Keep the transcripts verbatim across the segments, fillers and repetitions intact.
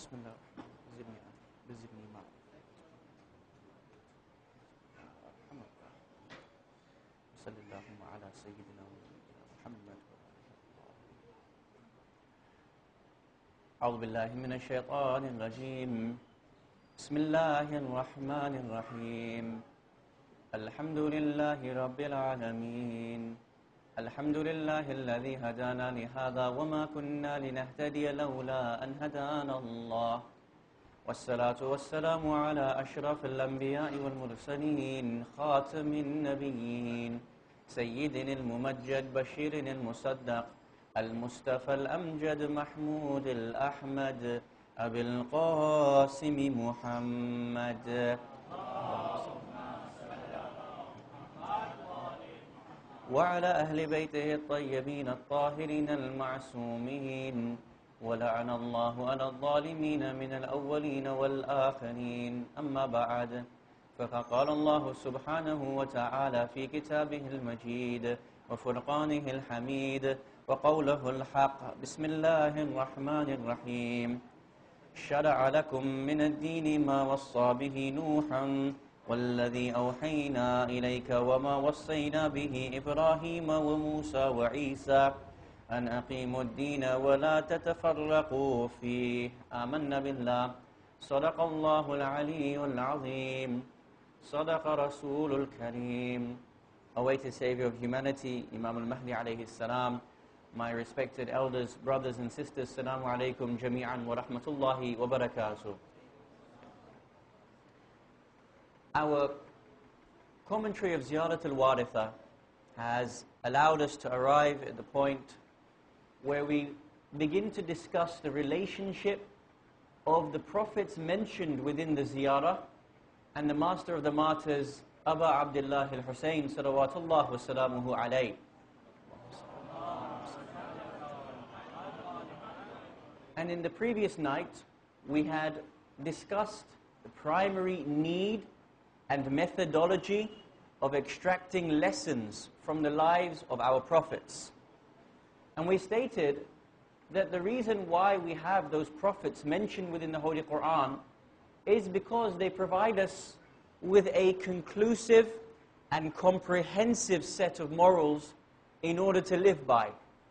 بسم الله زدني بزدني معك صلى اللهم على سيدنا محمد. أعوذ بالله من الشيطان الرجيم. بسم الله الرحمن الرحيم. الحمد لله رب العالمين. الحمد لله الذي هدانا لهذا وما كنا لنهتدي لولا أن هدانا الله. والصلاة والسلام على أشرف الأنبياء والمرسلين خاتم النبيين سيدنا الممجد بشير المصدق المصطفى الأمجد محمود الأحمد أبي القاسم محمد. وعلى أهل بيته الطيبين الطاهرين المعصومين. ولعن الله على الظالمين من الأولين والآخرين. أما بعد، فقد قال الله سبحانه وتعالى في كتابه المجيد وفرقانه الحميد وقوله الحق. بسم الله الرحمن الرحيم. شرع لكم من الدين ما وصى به نوحا والذي أوحينا إليك وما وصينا به إبراهيم وموسى وعيسى أن أقيموا الدين ولا تتفرقوا فيه. آمنا بالله. صدق الله العلي العظيم. صدق رسول الكريم. Awaited Savior of humanity, Imam al-Mahdi alayhi salam, my respected elders, brothers and sisters, Assalamu alaikum jami'an wa rahmatullahi wa barakatuh. Our commentary of Ziyarat al-Waritha has allowed us to arrive at the point where we begin to discuss the relationship of the prophets mentioned within the ziyarah and the master of the martyrs, Aba Abdullah al-Husayn salawatullah wa salamuhu alayh. And in the previous night, we had discussed the primary need and methodology of extracting lessons from the lives of our prophets. And we stated that the reason why we have those prophets mentioned within the Holy Quran is because they provide us with a conclusive and comprehensive set of morals in order to live by.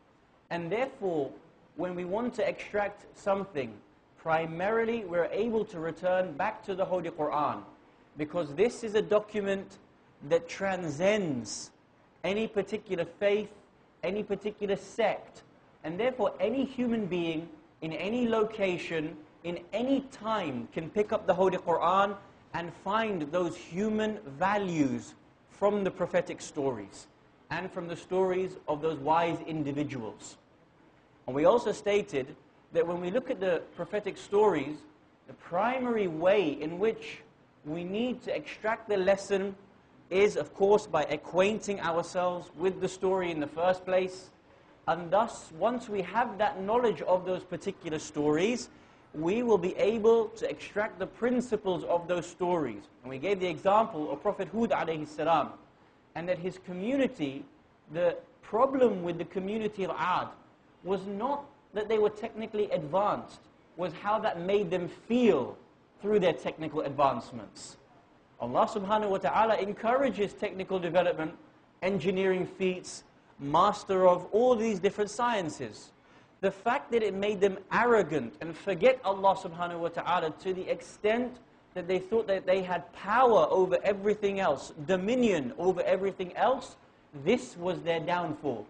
And therefore, when we want to extract something, primarily we're able to return back to the Holy Quran, because this is a document that transcends any particular faith, any particular sect, and therefore any human being in any location, in any time, can pick up the Holy Quran and find those human values from the prophetic stories and from the stories of those wise individuals. And we also stated that when we look at the prophetic stories, the primary way in which we need to extract the lesson is, of course, by acquainting ourselves with the story in the first place. And thus, once we have that knowledge of those particular stories, we will be able to extract the principles of those stories. And we gave the example of Prophet Hud alayhi salam, and that his community, the problem with the community of Ad was not that they were technically advanced, was how that made them feel through their technical advancements. Allah subhanahu wa ta'ala encourages technical development, engineering feats, master of all these different sciences. The fact that it made them arrogant and forget Allah subhanahu wa ta'ala to the extent that they thought that they had power over everything else, dominion over everything else, this was their downfall.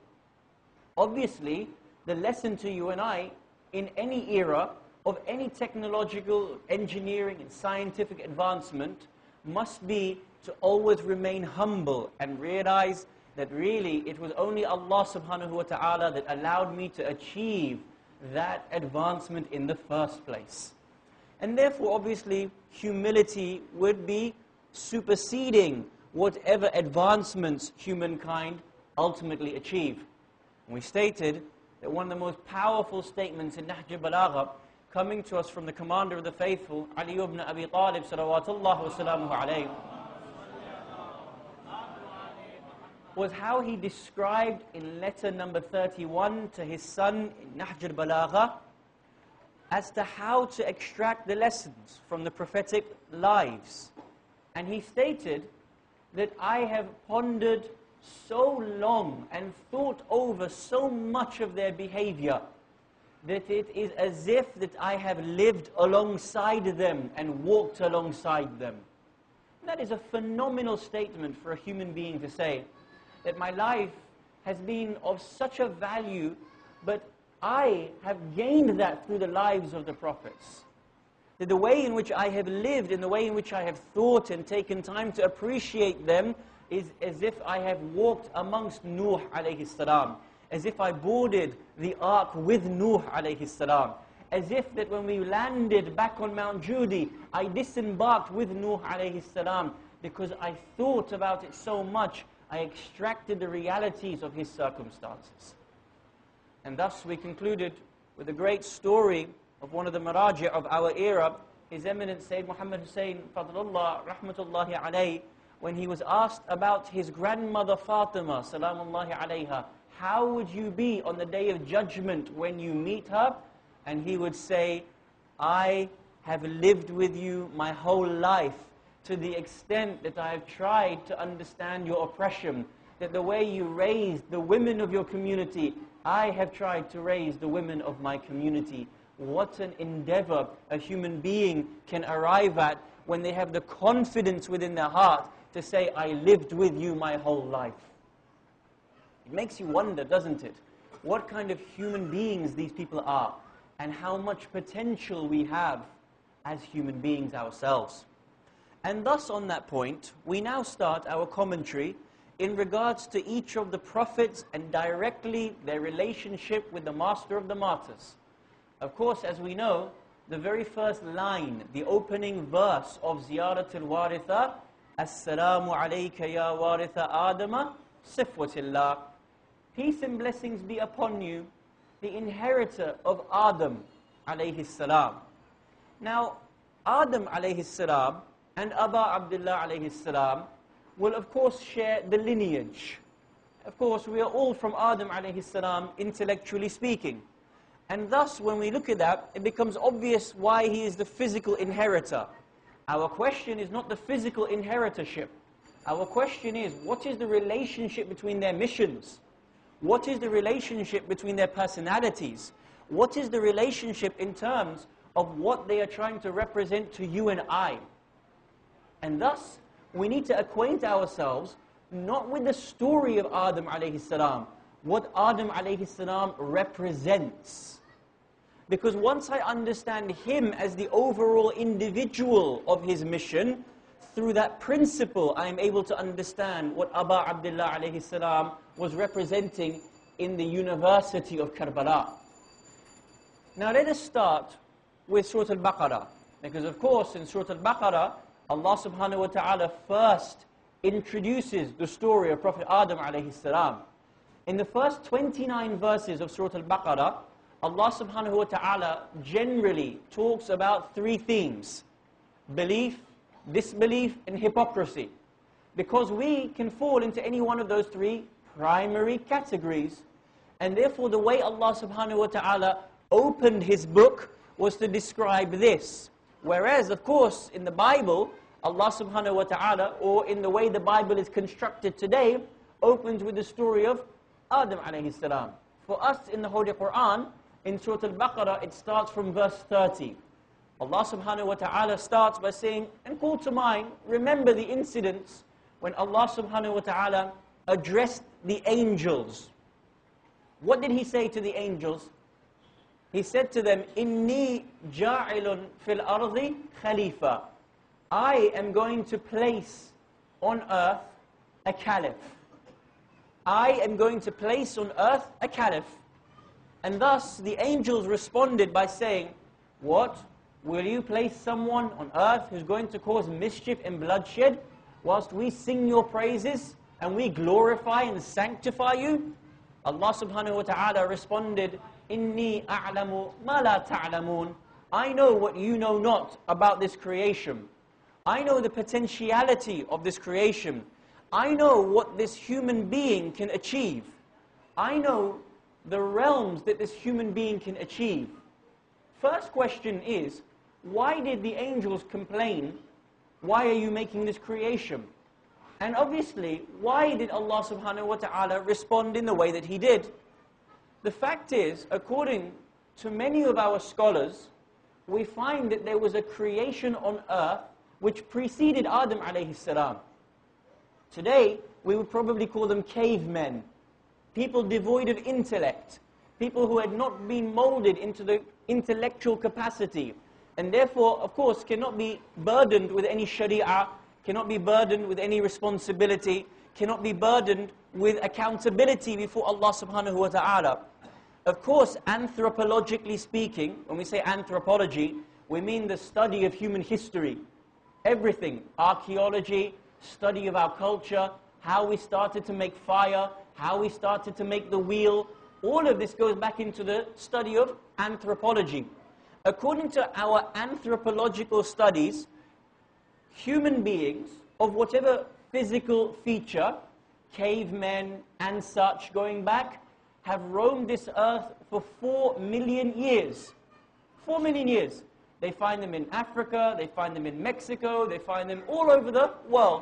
Obviously, the lesson to you and I, in any era of any technological, engineering and scientific advancement, must be to always remain humble and realize that really it was only Allah subhanahu wa ta'ala that allowed me to achieve that advancement in the first place. And therefore, obviously, humility would be superseding whatever advancements humankind ultimately achieve. And we stated that one of the most powerful statements in Nahj al-Balagha, coming to us from the commander of the faithful, Ali ibn Abi Talib salawatullah wa salamuhu alayhi, was how he described in letter number thirty-one to his son in Nahj al-Balagha as to how to extract the lessons from the prophetic lives. And he stated that I have pondered so long and thought over so much of their behavior that it is as if that I have lived alongside them and walked alongside them. And that is a phenomenal statement for a human being to say, that my life has been of such a value, but I have gained that through the lives of the prophets. That the way in which I have lived and the way in which I have thought and taken time to appreciate them is as if I have walked amongst Nuh alayhi salam, as if I boarded the ark with Nuh alayhi salam, as if that when we landed back on Mount Judi, I disembarked with Nuh alayhi salam, because I thought about it so much, I extracted the realities of his circumstances. And thus we concluded with a great story of one of the maraji' of our era, His Eminence Sayyid Muhammad Hussain Fadlullah Rahmatullahi alayhi, when he was asked about his grandmother Fatima Salamullahi alayha, how would you be on the day of judgment when you meet her? And he would say, I have lived with you my whole life, to the extent that I have tried to understand your oppression, that the way you raised the women of your community, I have tried to raise the women of my community. What an endeavor a human being can arrive at when they have the confidence within their heart to say, I lived with you my whole life. It makes you wonder, doesn't it, what kind of human beings these people are, and how much potential we have as human beings ourselves. And thus, on that point, we now start our commentary in regards to each of the prophets and directly their relationship with the master of the martyrs. Of course, as we know, the very first line, the opening verse of Ziyarat al-Waritha, As-salamu alayka ya waritha Adama, sifwatillah. Peace and blessings be upon you, the inheritor of Adam alayhi salam. Now, Adam alayhi salam and Aba Abdullah alayhi salam will of course share the lineage. Of course, we are all from Adam alayhi salam, intellectually speaking. And thus, when we look at that, it becomes obvious why he is the physical inheritor. Our question is not the physical inheritorship. Our question is, what is the relationship between their missions? What is the relationship between their personalities? What is the relationship in terms of what they are trying to represent to you and I? And thus, we need to acquaint ourselves not with the story of Adam alayhi salam, what Adam alayhi salam represents. Because once I understand him as the overall individual of his mission, through that principle I am able to understand what Aba Abdullah alayhi salam was representing in the University of Karbala. Now let us start with Surah Al-Baqarah, because of course in Surah Al-Baqarah, Allah subhanahu wa ta'ala first introduces the story of Prophet Adam alayhi salam. In the first twenty-nine verses of Surah Al-Baqarah, Allah subhanahu wa ta'ala generally talks about three themes: belief, disbelief, and hypocrisy. Because we can fall into any one of those three primary categories. And therefore the way Allah subhanahu wa ta'ala opened His book was to describe this. Whereas, of course, in the Bible, Allah subhanahu wa ta'ala, or in the way the Bible is constructed today, opens with the story of Adam alayhi salam. For us in the Holy Quran, in Surah Al-Baqarah, it starts from verse thirty. Allah subhanahu wa ta'ala starts by saying, and call to mind, remember the incidents when Allah subhanahu wa ta'ala addressed the angels. What did He say to the angels? He said to them, Inni ja'ilun fil ardi khalifa. I am going to place on earth a caliph. I am going to place on earth a caliph. And thus the angels responded by saying, what? Will you place someone on earth who's going to cause mischief and bloodshed whilst we sing your praises and we glorify and sanctify you? Allah subhanahu wa ta'ala responded, Inni a'lamu ma la ta'lamun. I know what you know not about this creation. I know the potentiality of this creation. I know what this human being can achieve. I know the realms that this human being can achieve. First question is, why did the angels complain? Why are you making this creation? And obviously, why did Allah subhanahu wa ta'ala respond in the way that He did? The fact is, according to many of our scholars, we find that there was a creation on earth which preceded Adam alayhi salam. Today, we would probably call them cavemen, people devoid of intellect, people who had not been molded into the intellectual capacity, and therefore, of course, cannot be burdened with any sharia, cannot be burdened with any responsibility, cannot be burdened with accountability before Allah subhanahu wa ta'ala. Of course, anthropologically speaking, when we say anthropology, we mean the study of human history. Everything, archaeology, study of our culture, how we started to make fire, how we started to make the wheel, all of this goes back into the study of anthropology. According to our anthropological studies, human beings of whatever physical feature, cavemen and such going back, have roamed this earth for four million years. Four million years. They find them in Africa, they find them in Mexico, they find them all over the world.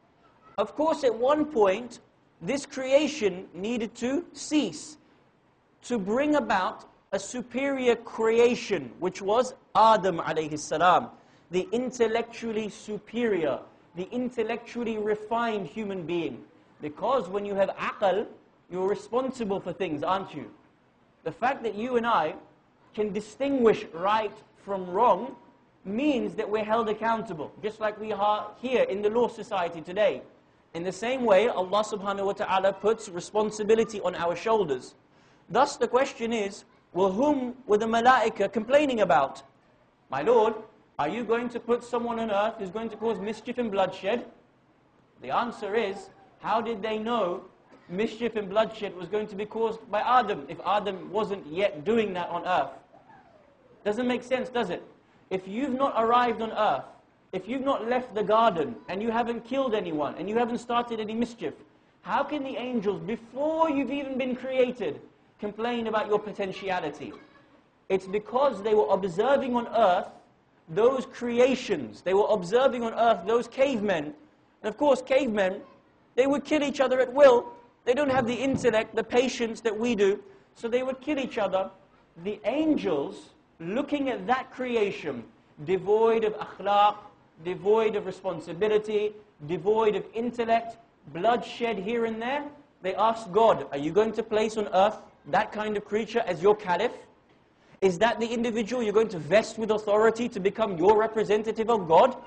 Of course, at one point, this creation needed to cease, to bring about a superior creation, which was Adam alayhi salam, the intellectually superior, the intellectually refined human being. Because when you have aql, you're responsible for things, aren't you? The fact that you and I can distinguish right from wrong means that we're held accountable, just like we are here in the law society today. In the same way, Allah subhanahu wa ta'ala puts responsibility on our shoulders. Thus the question is, well, whom were the malaika complaining about? My Lord, are you going to put someone on earth who's going to cause mischief and bloodshed? The answer is, how did they know mischief and bloodshed was going to be caused by Adam if Adam wasn't yet doing that on earth? Doesn't make sense, does it? If you've not arrived on earth, if you've not left the garden, and you haven't killed anyone, and you haven't started any mischief, how can the angels, before you've even been created, complain about your potentiality? It's because they were observing on earth those creations. They were observing on earth those cavemen. And of course, cavemen, they would kill each other at will. They don't have the intellect, the patience that we do, so they would kill each other. The angels, looking at that creation, devoid of akhlaq, devoid of responsibility, devoid of intellect, bloodshed here and there, they asked God, are you going to place on earth that kind of creature as your caliph? Is that the individual you're going to vest with authority to become your representative of God?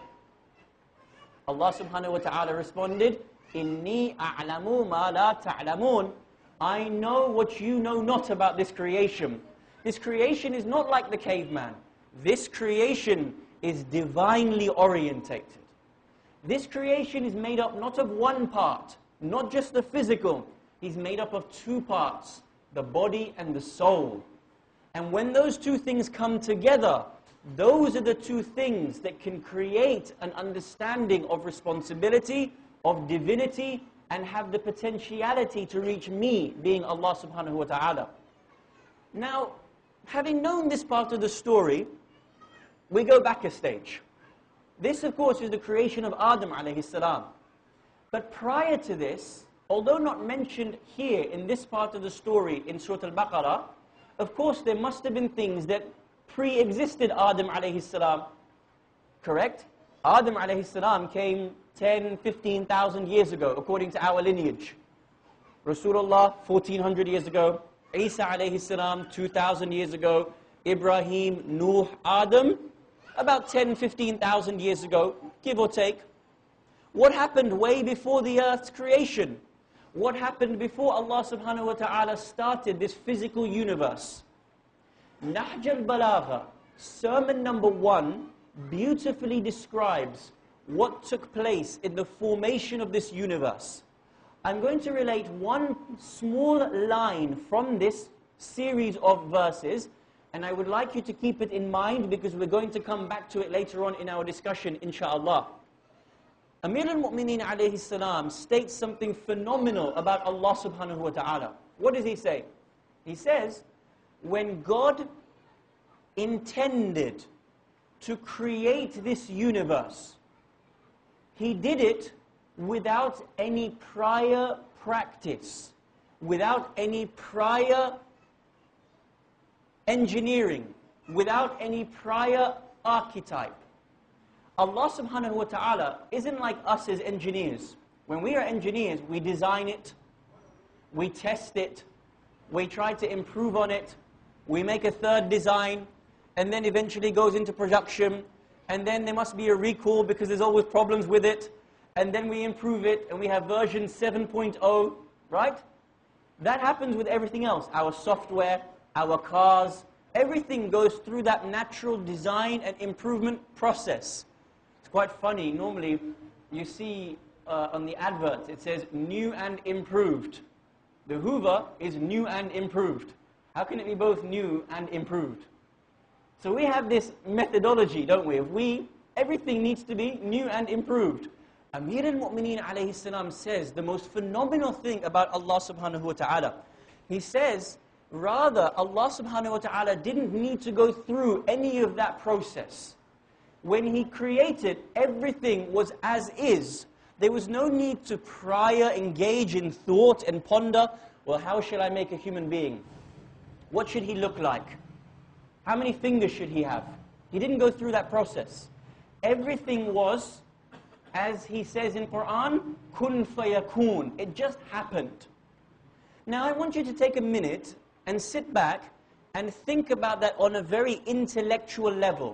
Allah subhanahu wa ta'ala responded, Inni a'lamu ma la ta'lamun. I know what you know not about this creation. This creation is not like the caveman. This creation is divinely orientated. This creation is made up not of one part, not just the physical. He's made up of two parts, the body and the soul. And when those two things come together, those are the two things that can create an understanding of responsibility, of divinity, and have the potentiality to reach me, being Allah subhanahu wa ta'ala. Now, having known this part of the story, we go back a stage. This, of course, is the creation of Adam alayhi salam. But prior to this, although not mentioned here in this part of the story in Surah Al-Baqarah, of course there must have been things that pre-existed Adam alayhi salam. Correct? Adam alayhi salam came ten, fifteen thousand years ago, according to our lineage. Rasulullah, fourteen hundred years ago. Isa alayhi salam, two thousand years ago. Ibrahim, Nuh, Adam, about ten, fifteen thousand years ago, give or take. What happened way before the earth's creation? What happened before Allah subhanahu wa ta'ala started this physical universe? Nahj al-Balagha, sermon number one, beautifully describes what took place in the formation of this universe. I'm going to relate one small line from this series of verses, and I would like you to keep it in mind because we're going to come back to it later on in our discussion, inshaAllah. Amir al-Mu'mineen alayhi salam states something phenomenal about Allah subhanahu wa ta'ala. What does he say? He says, when God intended to create this universe, He did it without any prior practice, without any prior engineering, without any prior archetype. Allah subhanahu wa ta'ala isn't like us as engineers. When we are engineers, we design it, we test it, we try to improve on it, we make a third design, and then eventually goes into production, and then there must be a recall because there's always problems with it, and then we improve it, and we have version seven point oh, right? That happens with everything else. Our software, our cars, everything goes through that natural design and improvement process. It's quite funny. Normally, you see uh, on the adverts, it says new and improved. The Hoover is new and improved. How can it be both new and improved? So we have this methodology, don't we? If we, everything needs to be new and improved. Amir al-Mu'mineen alayhi salam says the most phenomenal thing about Allah subhanahu wa ta'ala. He says, rather, Allah subhanahu wa ta'ala didn't need to go through any of that process. When He created, everything was as is. There was no need to prior engage in thought and ponder, well, how shall I make a human being? What should he look like? How many fingers should he have? He didn't go through that process. Everything was, as He says in Quran, kun fayakun. It just happened. Now I want you to take a minute and sit back and think about that on a very intellectual level.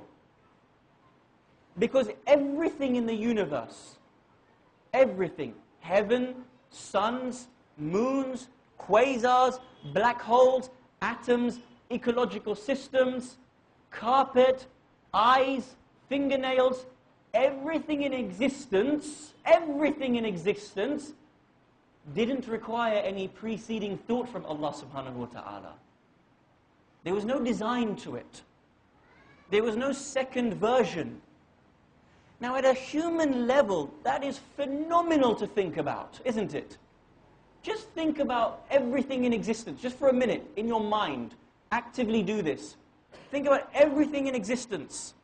Because everything in the universe, everything, heaven, suns, moons, quasars, black holes, atoms, ecological systems, carpet, eyes, fingernails, everything in existence, everything in existence didn't require any preceding thought from Allah subhanahu wa ta'ala. There was no design to it. There was no second version. Now at a human level, that is phenomenal to think about, isn't it? Just think about everything in existence, just for a minute, in your mind. Actively do this. Think about everything in existence.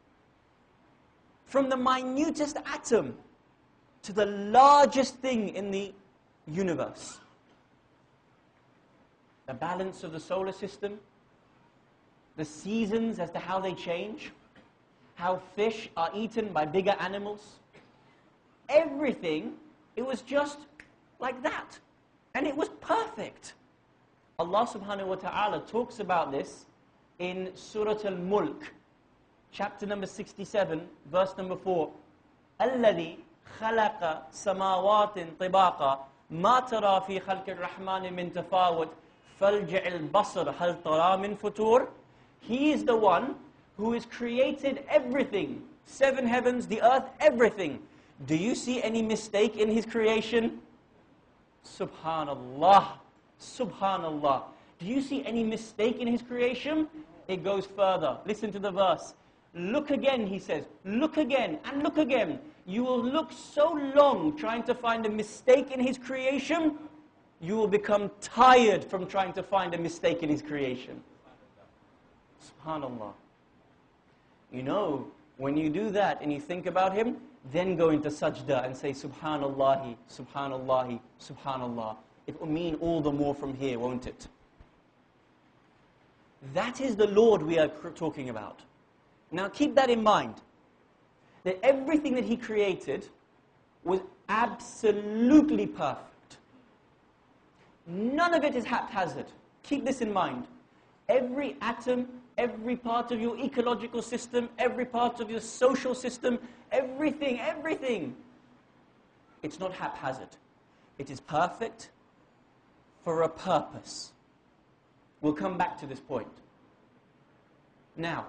From the minutest atom to the largest thing in the universe. The balance of the solar system, the seasons as to how they change, how fish are eaten by bigger animals. Everything, it was just like that. And it was perfect. Allah subhanahu wa ta'ala talks about this in Surah Al-Mulk, chapter number sixty-seven, verse number four. الَّذِي خَلَقَ سَمَاوَاتٍ طِبَاقًا مَا تَرَى فِي خَلْقِ الرَّحْمَنِ مِنْ تَفَاوُتٍ فَالْجِعِ الْبَصَرَ هَلْ تَرَى مِنْ فُتُورٍ. He is the one who has created everything, seven heavens, the earth, everything. Do you see any mistake in His creation? Subhanallah, Subhanallah. Do you see any mistake in His creation? It goes further. Listen to the verse. Look again, He says. Look again and look again. You will look so long trying to find a mistake in His creation, you will become tired from trying to find a mistake in His creation. Subhanallah. You know, when you do that and you think about Him, then go into sajda and say, Subhanallahi, Subhanallahi, Subhanallah. It will mean all the more from here, won't it? That is the Lord we are talking about. Now keep that in mind. That everything that He created was absolutely perfect. None of it is haphazard. Keep this in mind. Every atom, every part of your ecological system, every part of your social system, everything, everything. It's not haphazard. It is perfect for a purpose. We'll come back to this point. Now,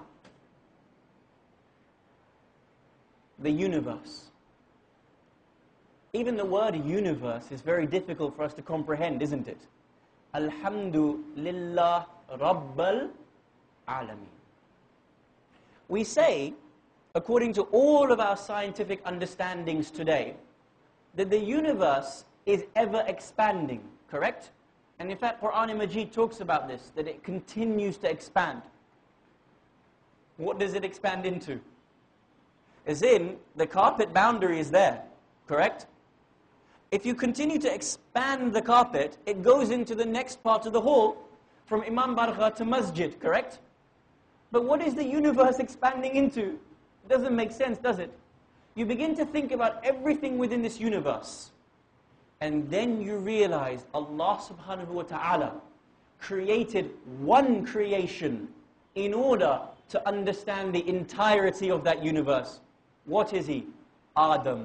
the universe. Even the word universe is very difficult for us to comprehend, isn't it? Alhamdulillah Rabbal Alameen. We say, according to all of our scientific understandings today, that the universe is ever expanding, correct? And in fact, Quran Majid talks about this, that it continues to expand. what does it expand into? As in, the carpet boundary is there, correct? If you continue to expand the carpet, it goes into the next part of the hall, from Imam Bargha to Masjid, correct? But what is the universe expanding into? It doesn't make sense, does it? You begin to think about everything within this universe. And then you realize Allah subhanahu wa ta'ala created one creation in order to understand the entirety of that universe. What is he? Adam.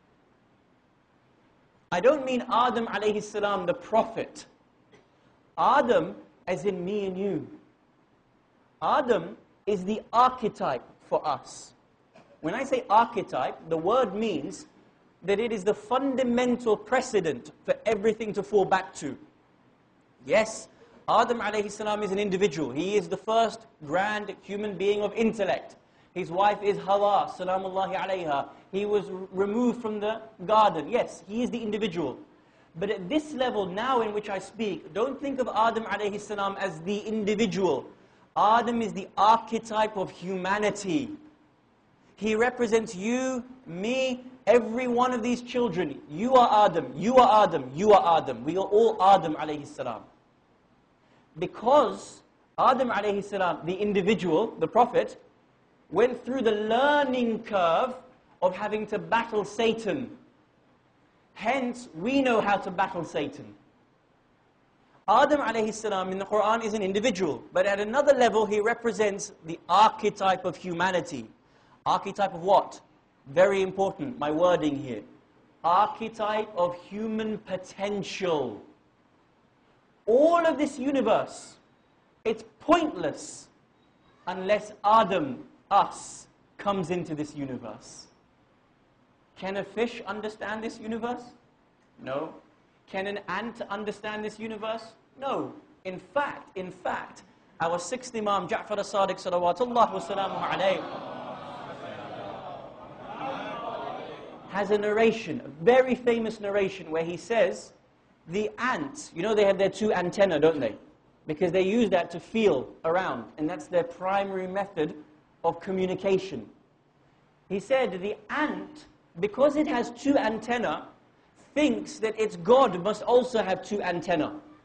I don't mean Adam alayhi salam, the prophet. Adam as in me and you. Adam is the archetype for us. When I say archetype, the word means that it is the fundamental precedent for everything to fall back to. Yes, Adam alayhi salam is an individual. He is the first grand human being of intellect. His wife is Hawa, salamullahi alayha. He was removed from the garden. Yes, he is the individual. But at this level now in which I speak, don't think of Adam alayhi salam as the individual. Adam is the archetype of humanity. He represents you, me, every one of these children. You are Adam, you are Adam, you are Adam. We are all Adam alayhi salam. Because Adam alayhi salam, the individual, the prophet, went through the learning curve of having to battle Satan. Hence, we know how to battle Satan. Adam alayhi salam in the Quran is an individual, but at another level he represents the archetype of humanity. Archetype of what? Very important, my wording here. Archetype of human potential. All of this universe, it's pointless unless Adam, us, comes into this universe. Can a fish understand this universe? No. Can an ant understand this universe? No. In fact, in fact, our sixth Imam, Ja'far as-Sadiq salawatullah wa salamuhu alayhi, has a narration, a very famous narration, where he says, the ants, you know they have their two antennae, don't they? Because they use that to feel around, and that's their primary method of communication. He said, the ant, because it has two antennae, thinks that its God must also have two antennae.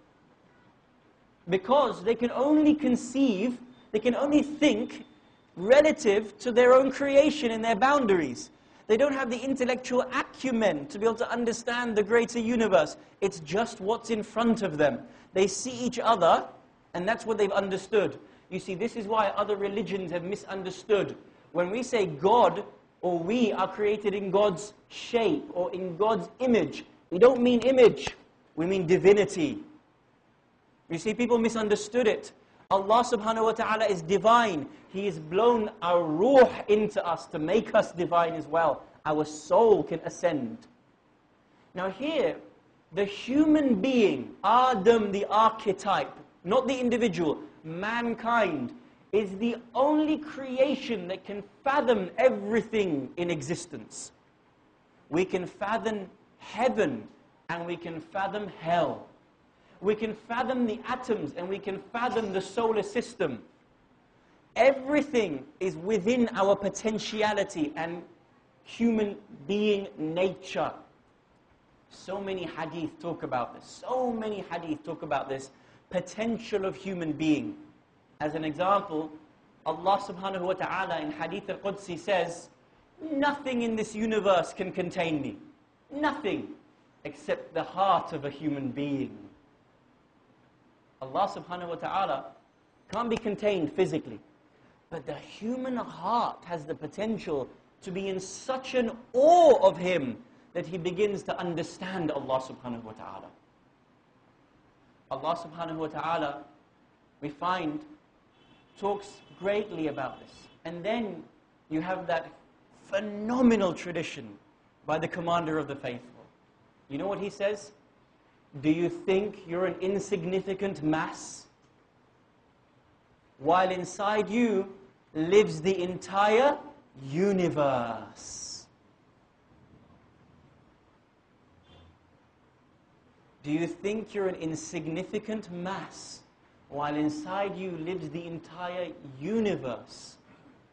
Because they can only conceive, they can only think relative to their own creation and their boundaries. They don't have the intellectual acumen to be able to understand the greater universe. It's just what's in front of them. They see each other, and that's what they've understood. You see, this is why other religions have misunderstood. When we say God, or we are created in God's shape, or in God's image, we don't mean image, we mean divinity. You see, people misunderstood it. Allah subhanahu wa ta'ala is divine. He has blown our ruh into us to make us divine as well. Our soul can ascend. Now here, the human being, Adam the archetype, not the individual, mankind, is the only creation that can fathom everything in existence. We can fathom heaven and we can fathom hell. We can fathom the atoms and we can fathom the solar system. Everything is within our potentiality and human being nature. So many hadith talk about this. So many hadith talk about this potential of human being. As an example, Allah subhanahu wa ta'ala in Hadith al-Qudsi says, nothing in this universe can contain me. Nothing except the heart of a human being. Allah subhanahu wa ta'ala can't be contained physically. But the human heart has the potential to be in such an awe of Him that he begins to understand Allah subhanahu wa ta'ala. Allah subhanahu wa ta'ala, we find, talks greatly about this. And then you have that phenomenal tradition by the commander of the faithful. You know what he says? Do you think you're an insignificant mass? While inside you lives the entire universe. Do you think you're an insignificant mass? While inside you lives the entire universe.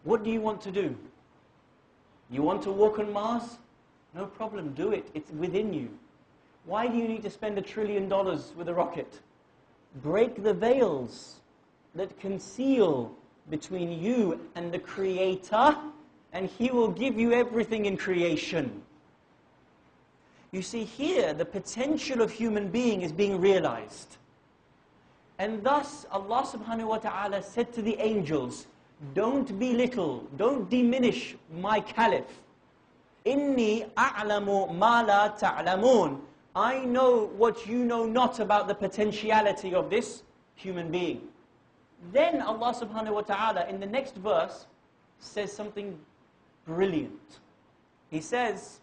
What do you want to do? You want to walk on Mars? No problem, do it. It's within you. Why do you need to spend a trillion dollars with a rocket? Break the veils that conceal between you and the Creator, and He will give you everything in creation. You see, here the potential of human being is being realized. And thus Allah subhanahu wa ta'ala said to the angels, don't belittle, don't diminish my caliph. Inni a'lamu ma la ta'lamun. I know what you know not about the potentiality of this human being. Then Allah subhanahu wa ta'ala in the next verse says something brilliant. He says,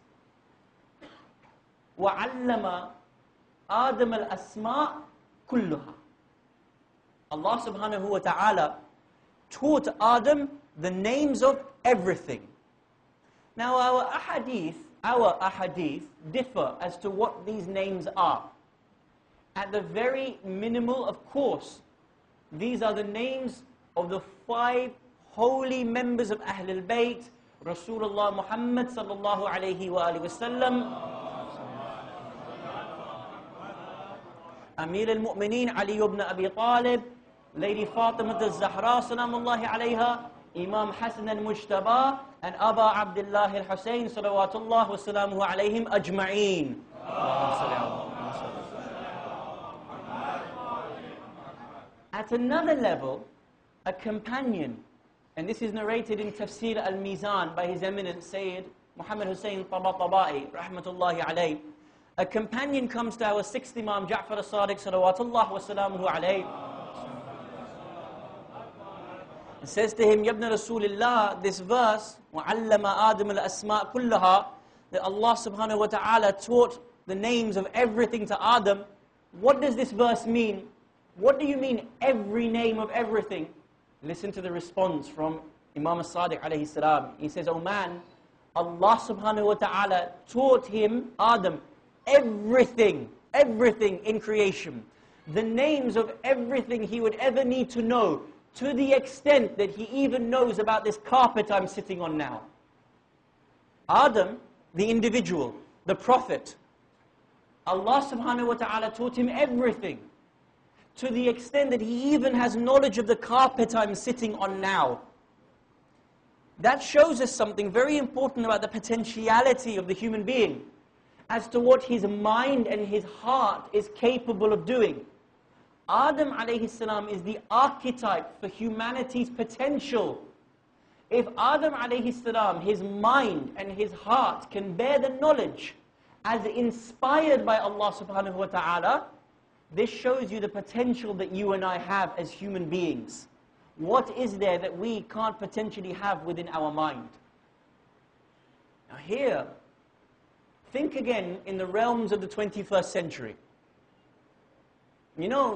وَعَلَّمَ آدَمَ الْأَسْمَاءِ كُلُّهَا. Allah subhanahu wa ta'ala taught Adam the names of everything. Now our ahadith, our ahadith differ as to what these names are. At the very minimal, of course, these are the names of the five holy members of Ahlul Bayt, Rasulullah Muhammad sallallahu alayhi wa alihi wa sallam, Amir al-Mu'mineen Ali ibn Abi Talib, Lady Fatima al-Zahra salamullahi alayha, Imam Hassan al-Mujtaba, and Aba Abdullah al-Husayn salawatullah wa salamuhu alayhim ajma'een. At another level, a companion, and this is narrated in Tafsir al-Mizan by His Eminence Sayyid Muhammad Hussain Tabatabai, rahmatullahi alayh. A companion comes to our sixth Imam Ja'far al-Sadiq salawatullah wa salamuhu alayh, and says to him, Yabna Rasulillah, this verse, وَعَلَّمَ آدَمَ الْأَسْمَاءِ كُلَّهَا, that Allah subhanahu wa ta'ala taught the names of everything to Adam. What does this verse mean? What do you mean, every name of everything? Listen to the response from Imam al-Sadiq alayhi salam. He says, oh man, Allah subhanahu wa ta'ala taught him, Adam, everything, everything in creation. The names of everything he would ever need to know, to the extent that he even knows about this carpet I'm sitting on now. Adam, the individual, the prophet, Allah subhanahu wa ta'ala taught him everything, to the extent that he even has knowledge of the carpet I'm sitting on now. That shows us something very important about the potentiality of the human being, as to what his mind and his heart is capable of doing. Adam alayhi salam is the archetype for humanity's potential. If Adam alayhi salam, his mind and his heart can bear the knowledge as inspired by Allah subhanahu wa ta'ala, this shows you the potential that you and I have as human beings. What is there that we can't potentially have within our mind? Now here, think again in the realms of the twenty-first century. You know,